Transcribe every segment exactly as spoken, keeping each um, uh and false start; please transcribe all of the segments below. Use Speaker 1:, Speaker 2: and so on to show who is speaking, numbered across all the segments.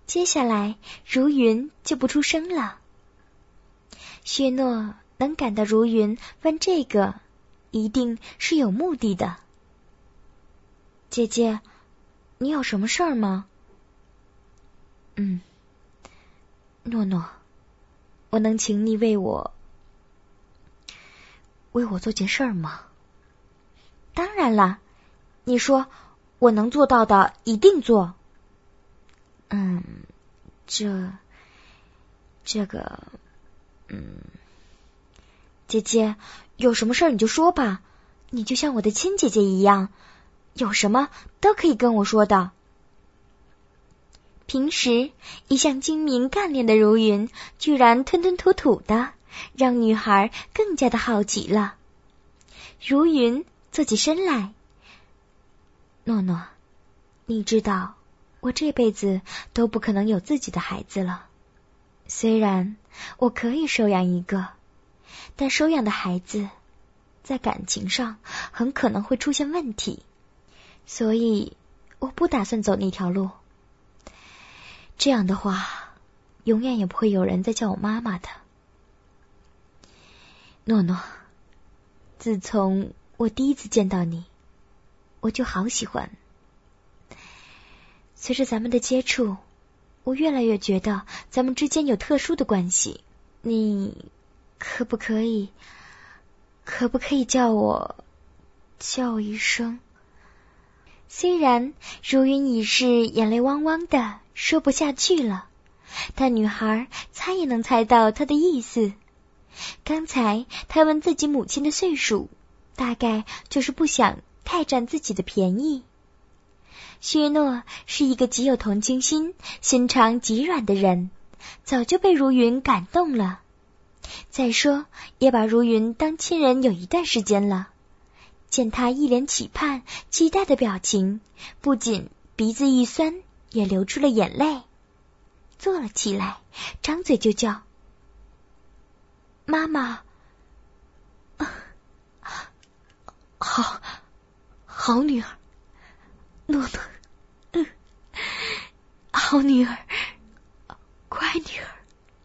Speaker 1: 接下来如云就不出声了。薛诺能感到如云问这个一定是有目的的。姐姐，你有什么事儿吗？嗯，诺诺，我能请你为我为我做件事儿吗？当然了，你说，我能做到的一定做。嗯，这这个嗯，姐姐，有什么事儿你就说吧，你就像我的亲姐姐一样，有什么都可以跟我说的。平时一向精明干练的如云，居然吞吞吐吐的，让女孩更加的好奇了。如云坐起身来，诺诺，你知道我这辈子都不可能有自己的孩子了。虽然我可以收养一个，但收养的孩子在感情上很可能会出现问题，所以我不打算走那条路。这样的话，永远也不会有人再叫我妈妈的。诺诺，自从我第一次见到你，我就好喜欢。随着咱们的接触，我越来越觉得咱们之间有特殊的关系。你可不可以可不可以叫我叫一声？虽然如云已是眼泪汪汪的说不下去了，但女孩猜也能猜到她的意思。刚才她问自己母亲的岁数，大概就是不想太占自己的便宜。薛诺是一个极有同情心、心肠极软的人，早就被如云感动了。再说，也把如云当亲人有一段时间了。见他一脸期盼、期待的表情，不仅鼻子一酸，也流出了眼泪，坐了起来，张嘴就叫：“妈妈！”好，好女儿，诺诺，嗯，好女儿，乖女儿。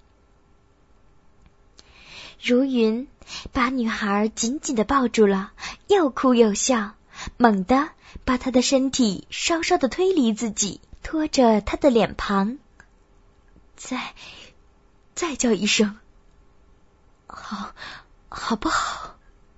Speaker 1: 如云把女孩紧紧地抱住了，又哭又笑，猛地把她的身体稍稍地推离自己，拖着她的脸庞，再再叫一声，好，好不好？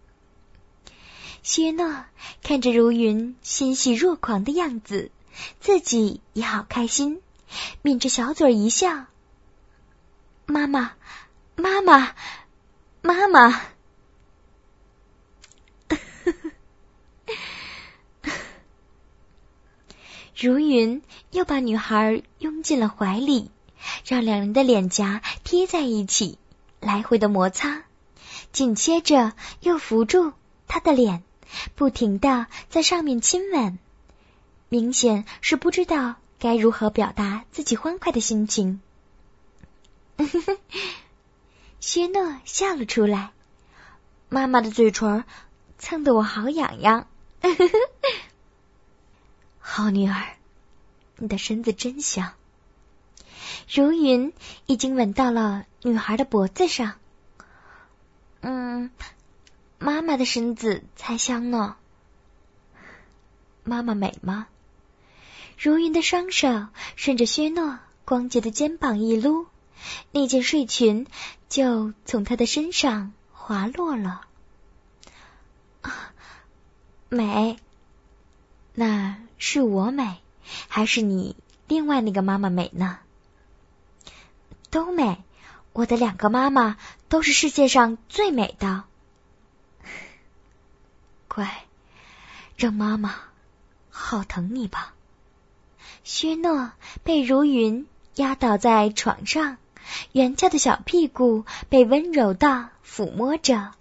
Speaker 1: 薛诺看着如云欣喜若狂的样子，自己也好开心，抿着小嘴一笑：“妈妈，妈妈，妈妈。”如云又把女孩拥进了怀里，让两人的脸颊贴在一起，来回的摩擦，紧接着又扶住她的脸，不停地在上面亲吻，明显是不知道该如何表达自己欢快的心情。薛诺笑了出来，妈妈的嘴唇蹭得我好痒痒。好女儿，你的身子真香。如云已经吻到了女孩的脖子上。嗯，妈妈的身子才香呢。妈妈美吗？如云的双手顺着薛诺光洁的肩膀一撸，那件睡裙就从她的身上滑落了。啊，美。那是我美，还是你另外那个妈妈美呢？都美，我的两个妈妈都是世界上最美的。乖，让妈妈好疼你吧。薛诺被如云压倒在床上，圆翘的小屁股被温柔地抚摸着。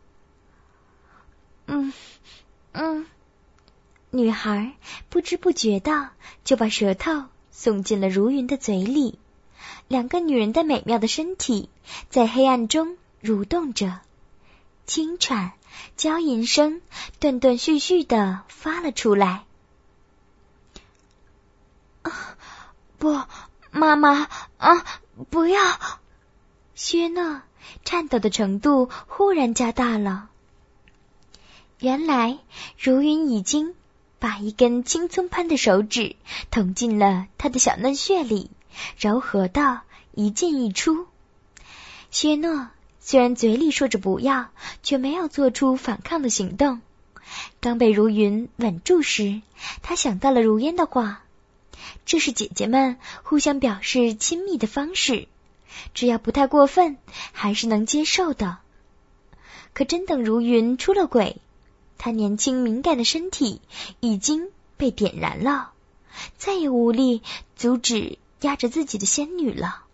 Speaker 1: 嗯嗯。女孩不知不觉的就把舌头送进了如云的嘴里，两个女人的美妙的身体在黑暗中蠕动着，轻喘、娇吟声断断续续的发了出来。啊，不，妈妈妈啊，不要！薛诺颤抖的程度忽然加大了。原来如云已经把一根青葱般的手指捅进了他的小嫩穴里，柔和到一进一出。薛诺虽然嘴里说着不要，却没有做出反抗的行动。刚被如云稳住时，他想到了如烟的话，这是姐姐们互相表示亲密的方式，只要不太过分，还是能接受的。可真等如云出了轨，她年轻敏感的身体已经被点燃了，再也无力阻止压着自己的仙女了。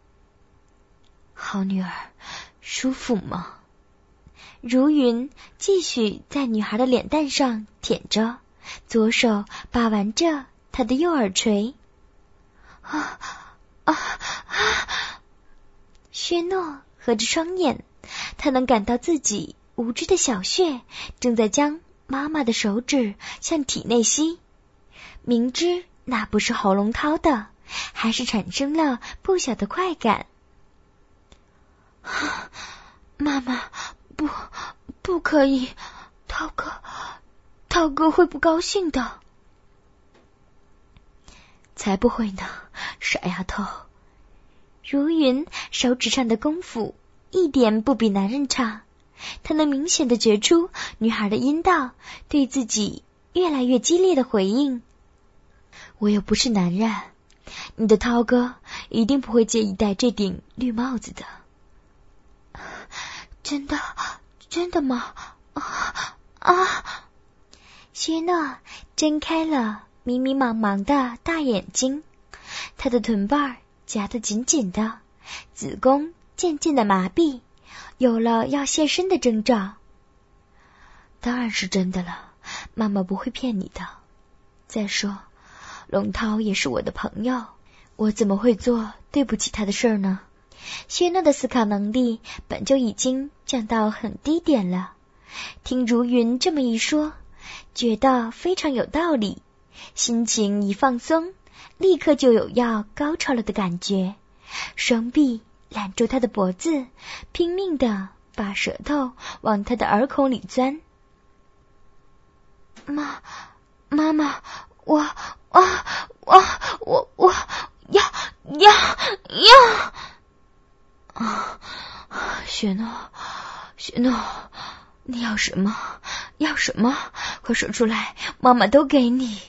Speaker 1: 好女儿，舒服吗？如云继续在女孩的脸蛋上舔着，左手把玩着她的右耳垂。啊啊啊！薛诺合着双眼，他能感到自己无知的小穴正在将妈妈的手指向体内吸，明知那不是喉咙掏的，还是产生了不小的快感。妈妈，不，不可以，涛哥，涛哥会不高兴的。才不会呢，傻丫头。如云手指上的功夫一点不比男人差，她能明显的觉出女孩的阴道对自己越来越激烈的回应。我又不是男人，你的涛哥一定不会介意戴这顶绿帽子的。真的，真的吗？啊啊！薛诺睁开了迷迷茫茫的大眼睛，他的臀瓣夹得紧紧的，子宫渐渐的麻痹，有了要现身的征兆。当然是真的了，妈妈不会骗你的。再说，龙涛也是我的朋友，我怎么会做对不起他的事儿呢？薛诺的思考能力本就已经降到很低点了，听如云这么一说，觉得非常有道理，心情一放松，立刻就有要高潮了的感觉，双臂揽住他的脖子，拼命地把舌头往他的耳孔里钻。妈，妈妈，我，我，我，我，我要，要，要。啊，雪诺，雪诺，你要什么？要什么？快说出来，妈妈都给你。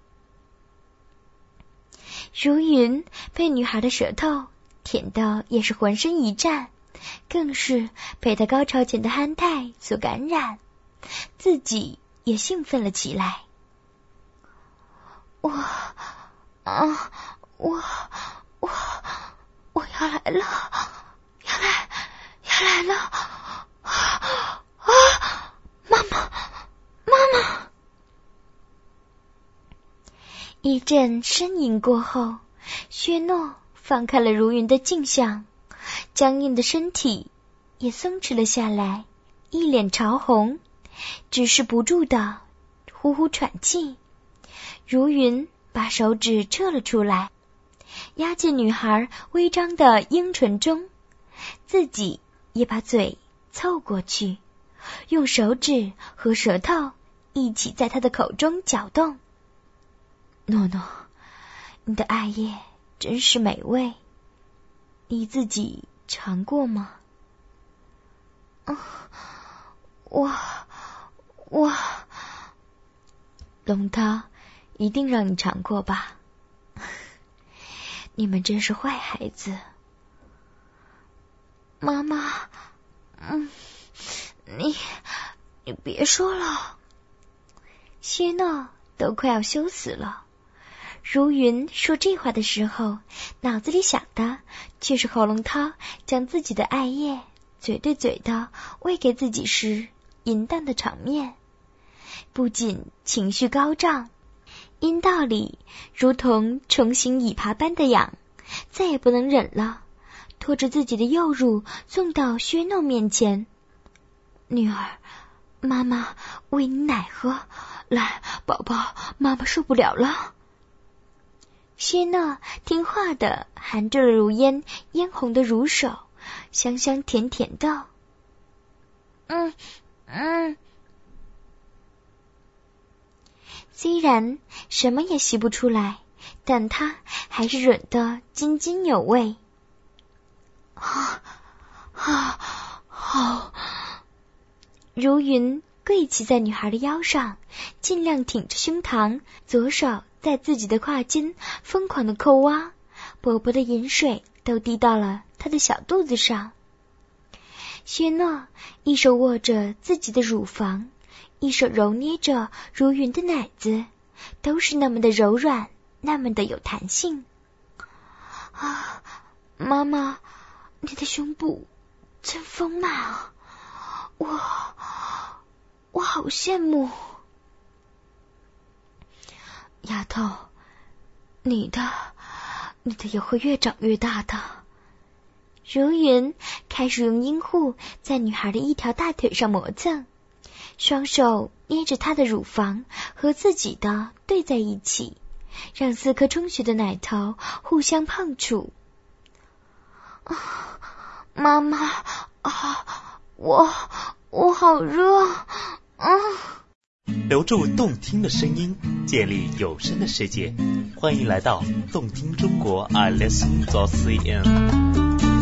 Speaker 1: 如云被女孩的舌头舔到也是浑身一颤，更是被她高潮前的憨态所感染，自己也兴奋了起来。我，啊，我，我，我要来了。要来，要来了！啊，妈妈，妈妈！一阵呻吟过后，薛诺放开了如云的镜像，僵硬的身体也松弛了下来，一脸潮红，只是不住的呼呼喘气。如云把手指撤了出来，压进女孩微张的樱唇中，自己也把嘴凑过去，用手指和舌头一起在他的口中搅动。诺诺，你的艾叶真是美味，你自己尝过吗？嗯，我我龙涛一定让你尝过吧？你们真是坏孩子。妈妈，嗯，你你别说了。薛诺都快要羞死了。如云说这话的时候，脑子里想的却是侯龙涛将自己的艾叶嘴对嘴的喂给自己时淫荡的场面，不仅情绪高涨，阴道里如同重新蚁爬般的痒，再也不能忍了，拖着自己的右乳送到薛诺面前。女儿，妈妈喂你奶喝，来，宝宝，妈妈受不了了。 薛诺听话的含着了如烟嫣红的乳手，香香甜甜的。嗯嗯。虽然什么也吸不出来，但他还是吮得津津有味。啊啊好！如云跪骑在女孩的腰上，尽量挺着胸膛，左手在自己的胯间疯狂的抠挖，薄薄的饮水都滴到了她的小肚子上。薛诺一手握着自己的乳房，一手揉捏着如云的奶子，都是那么的柔软，那么的有弹性。啊，妈妈，你的胸部真丰满啊！我我好羡慕。丫头，你的你的也会越长越大的。如云开始用阴户在女孩的一条大腿上磨蹭，双手捏着她的乳房和自己的对在一起，让四颗充血的奶头互相碰触。啊，妈妈啊，我我好热啊！
Speaker 2: 留住动听的声音，建立有声的世界。欢迎来到动听中国 I Listen dot C N。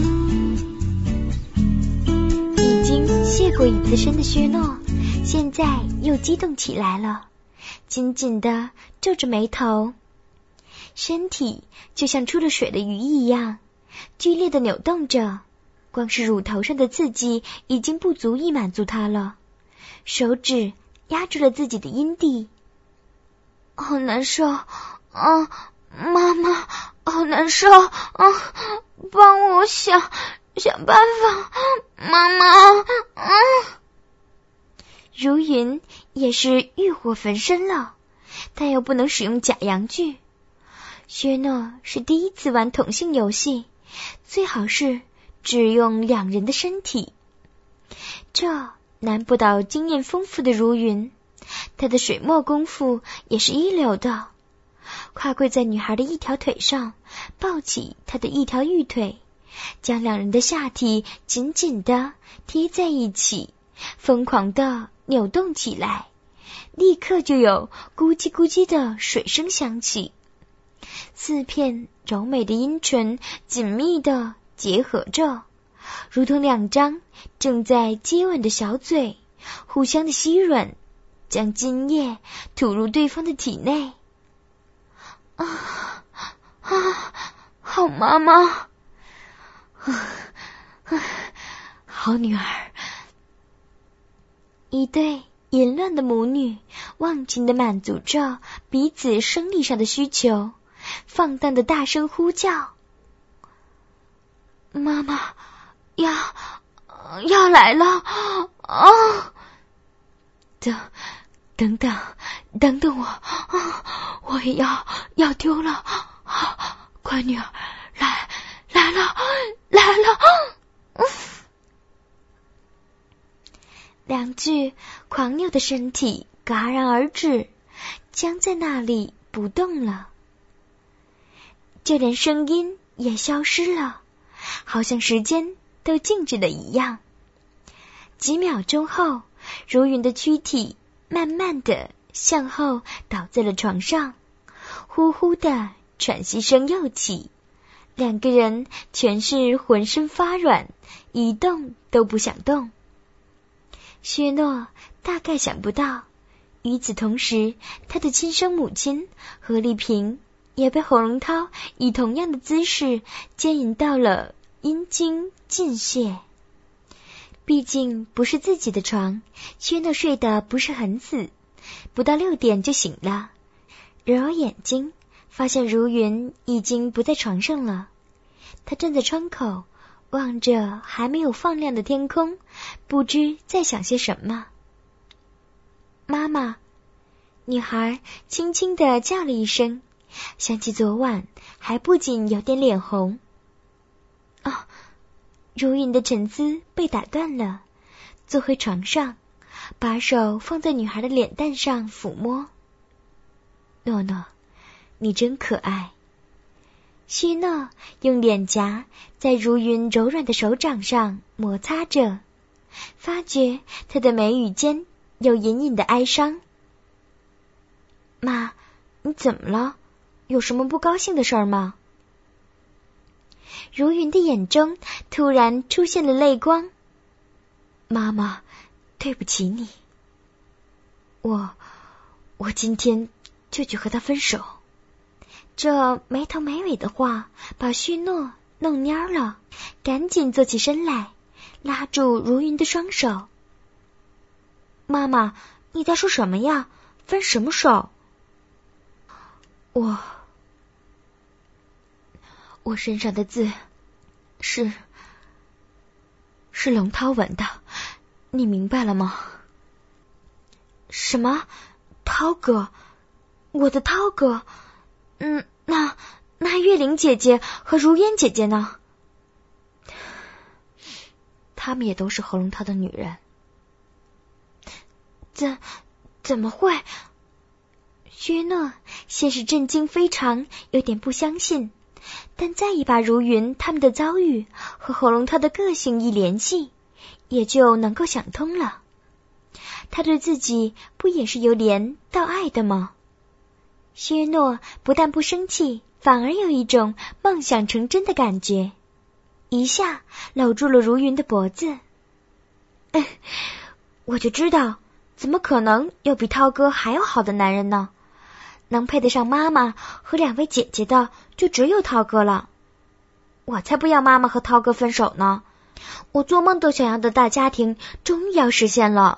Speaker 1: 已经谢过一次身的薛诺，现在又激动起来了，紧紧地皱着眉头，身体就像出了水的鱼一样剧烈地扭动着。光是乳头上的刺激已经不足以满足他了，手指压住了自己的阴蒂。好难受啊，妈妈，好难受啊，帮我想想办法，妈妈。啊，如云也是欲火焚身了，但又不能使用假阳具。薛诺是第一次玩同性游戏，最好是只用两人的身体，这难不倒经验丰富的如云，她的水墨功夫也是一流的。跨跪在女孩的一条腿上，抱起她的一条玉腿，将两人的下体紧紧地贴在一起，疯狂地扭动起来，立刻就有咕叽咕叽的水声响起。四片柔美的阴唇紧密地结合着，如同两张正在接吻的小嘴，互相的吸吮，将精液吐入对方的体内。啊啊，好妈妈，啊啊，好女儿。一对淫乱的母女忘情地满足着彼此生理上的需求，放荡的大声呼叫。妈妈要要来了啊！等等等等等我啊！我也要要丢了啊！乖女儿，来来了来了！嗯，两具狂扭的身体戛然而止，僵在那里不动了，就连声音也消失了，好像时间都静止了一样。几秒钟后，如云的躯体慢慢地向后倒在了床上，呼呼的喘息声又起，两个人全是浑身发软，一动都不想动。薛诺大概想不到，与此同时，他的亲生母亲何丽萍也被洪荣涛以同样的姿势奸淫到了阴茎尽泄。毕竟不是自己的床，薛诺睡得不是很死，不到六点就醒了，揉揉眼睛，发现如云已经不在床上了。他站在窗口，望着还没有放亮的天空，不知在想些什么。妈妈，女孩轻轻地叫了一声，想起昨晚还不禁有点脸红。哦，如云的沉思被打断了，坐回床上，把手放在女孩的脸蛋上抚摸。诺诺，你真可爱， 希诺用脸颊在如云柔软的手掌上摩擦着，发觉她的眉宇间有隐隐的哀伤。妈，你怎么了？有什么不高兴的事儿吗？如云的眼中突然出现了泪光。妈妈，对不起你。我，我今天就去和他分手。这没头没尾的话把虚诺弄蔫了，赶紧坐起身来，拉住如云的双手。妈妈，你在说什么呀？分什么手？我，我身上的字是是龙涛纹的，你明白了吗？什么？涛哥？我的涛哥？嗯，那那月玲姐姐和如烟姐姐呢？她们也都是何龙涛的女人。怎怎么会？薛诺先是震惊非常，有点不相信，但再一把如云他们的遭遇和何龙涛的个性一联系，也就能够想通了。他对自己不也是由怜到爱的吗？薛诺不但不生气，反而有一种梦想成真的感觉，一下搂住了如云的脖子。嗯，我就知道，怎么可能有比涛哥还要好的男人呢？能配得上妈妈和两位姐姐的，就只有涛哥了。我才不要妈妈和涛哥分手呢！我做梦都想要的大家庭，终于要实现了。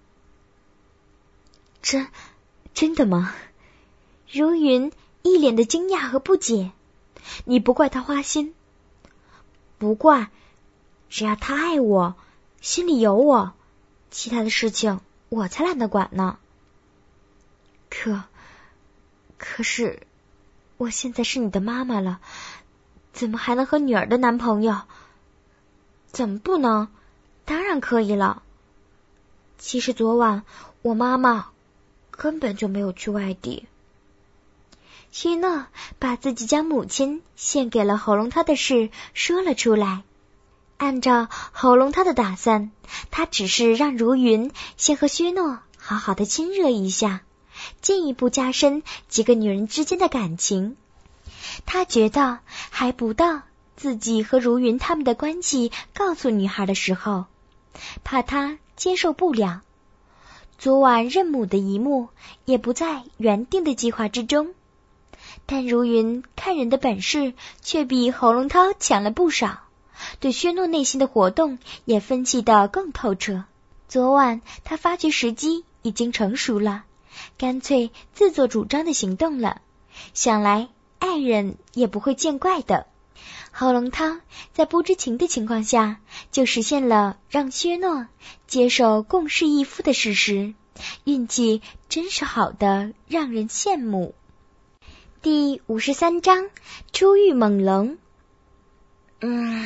Speaker 1: 真，真的吗？如云一脸的惊讶和不解。你不怪他花心？不怪，只要他爱我，心里有我，其他的事情我才懒得管呢。可，可是，我现在是你的妈妈了，怎么还能和女儿的男朋友？怎么不能？当然可以了。其实昨晚我妈妈根本就没有去外地。希诺把自己将母亲献给了侯龙涛的事说了出来。按照侯龙涛的打算，他只是让如云先和薛诺好好的亲热一下，进一步加深几个女人之间的感情。他觉得还不到自己和如云他们的关系告诉女孩的时候，怕她接受不了。昨晚认母的一幕也不在原定的计划之中，但如云看人的本事却比侯龙涛强了不少，对薛诺内心的活动也分析得更透彻。昨晚他发觉时机已经成熟了，干脆自作主张的行动了，想来爱人也不会见怪的。侯龙涛在不知情的情况下就实现了让薛诺接受共侍一夫的事实，运气真是好的让人羡慕。第五十三章初遇猛龙。嗯，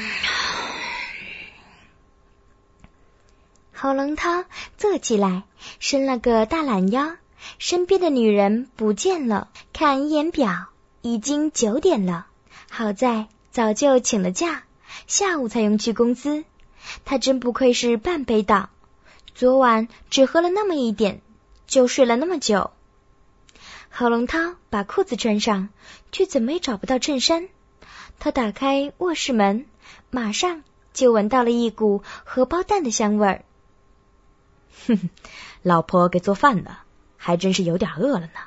Speaker 1: 侯龙涛坐起来，伸了个大懒腰，身边的女人不见了，看一眼表，已经九点了。好在早就请了假，下午才用去公司。他真不愧是半杯倒，昨晚只喝了那么一点，就睡了那么久。侯龙涛把裤子穿上，却怎么也找不到衬衫。他打开卧室门，马上就闻到了一股荷包蛋的香味儿。
Speaker 3: 哼哼，老婆给做饭的，还真是有点饿了呢。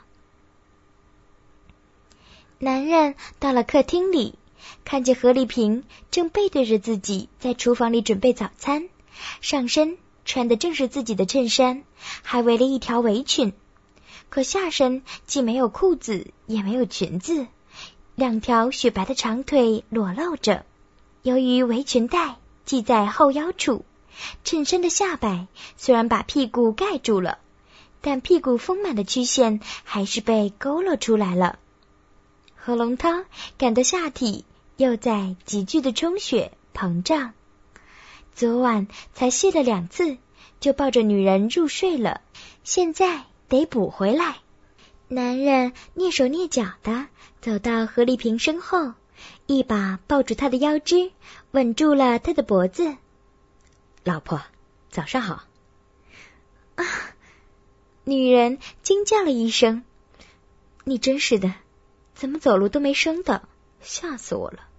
Speaker 1: 男人到了客厅里，看见何丽萍正背对着自己在厨房里准备早餐，上身穿的正是自己的衬衫，还围了一条围裙，可下身既没有裤子也没有裙子，两条雪白的长腿裸露着。由于围裙带系在后腰处，衬衫的下摆虽然把屁股盖住了，但屁股丰满的曲线还是被勾勒出来了。何龙涛感到下体又在急剧的充血膨胀，昨晚才泄了两次，就抱着女人入睡了，现在得补回来。男人蹑手蹑脚的走到何丽萍身后， 一把抱住他的腰肢，吻住了他的脖子。
Speaker 3: 老婆，早上好。
Speaker 1: 啊！女人惊叫了一声。你真是的，怎么走路都没声的，吓死我了。